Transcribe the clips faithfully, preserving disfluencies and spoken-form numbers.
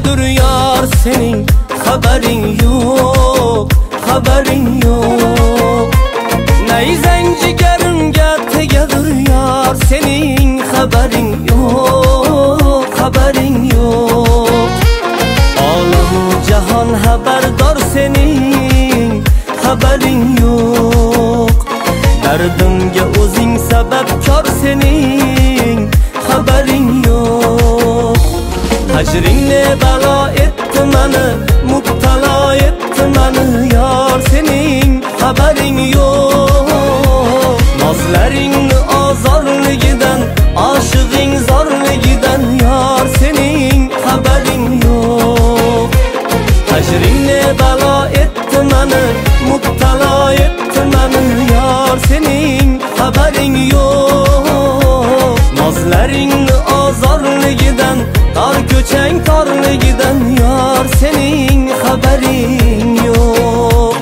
negadir yor sening xabaring yo'q, xabaring yo'q. Nayzang jigarimga tegadir yor sening xabaring yo'q, xabaring yo'q. Olamu jahon xabardor sening xabaring yo'q. Dardimga o'zing sababkor sening xabaring yo'q. Hajringni balo etdi mani, mubtalo etdi mani yor sening xabaring yo'q. Nozlaringni ozorligidan, oshig'ing zorligidan yor sening xabaring yo'q. Hajringni balo etdi mani, mubtalo etdi mani yor sening xabaring yo'q. Nozlaringni ozorligidan, tor ko'chang torligidan yor sening xabaring yo'q.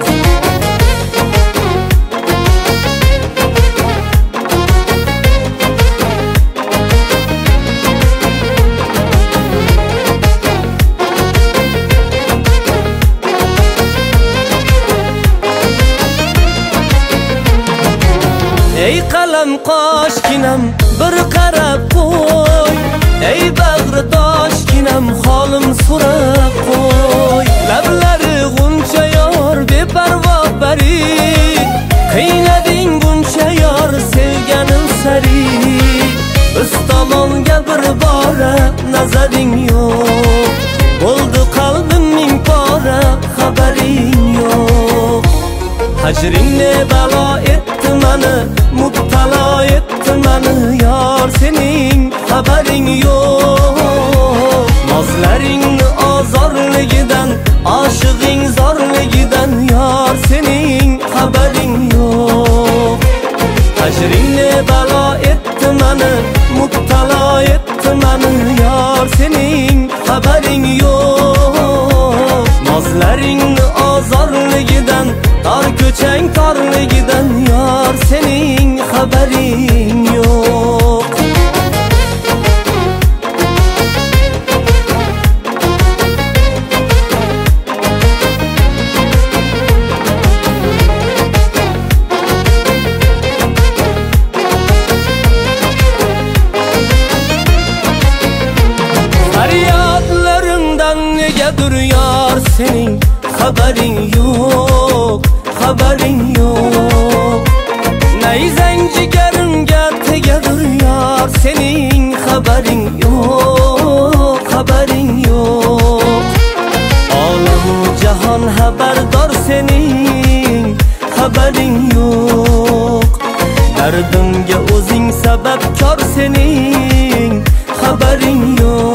Ey qalam qoshginam bir qarab qo'y, ey bag'ridoshginam holim so'rab qo'y. Lablari g'uncha yor beparvo bari, qiynading buncha yor sevganim sari. Biz tomonga bir bora nazaring yo'q, bo'ldi qalbimning pora xabaring yo'q. Hajringni balo etdi mani, mubtalo etdi mani yor sening xabaring yo'q. Nozlaringni ozorligidan, oshig'ing zorligidan yor sening xabaring yo'q. Hajringni balo etdi mani, mubtalo etdi mani yor sening xabaring yo'q. Nozlaringni ozorligidan, tor ko'chang torligidan yor sening xabaring yo'q. Faryodlarimdan negadir yor sening xabaring yo'q, xabaring yo'q. Nayzang jigarimga tegadir yor sening xabaring yo'q, xabaring yo'q. Olamu jahon xabardor sening xabaring yo'q. Dardimga o'zing sababkor sening xabaring yo'q.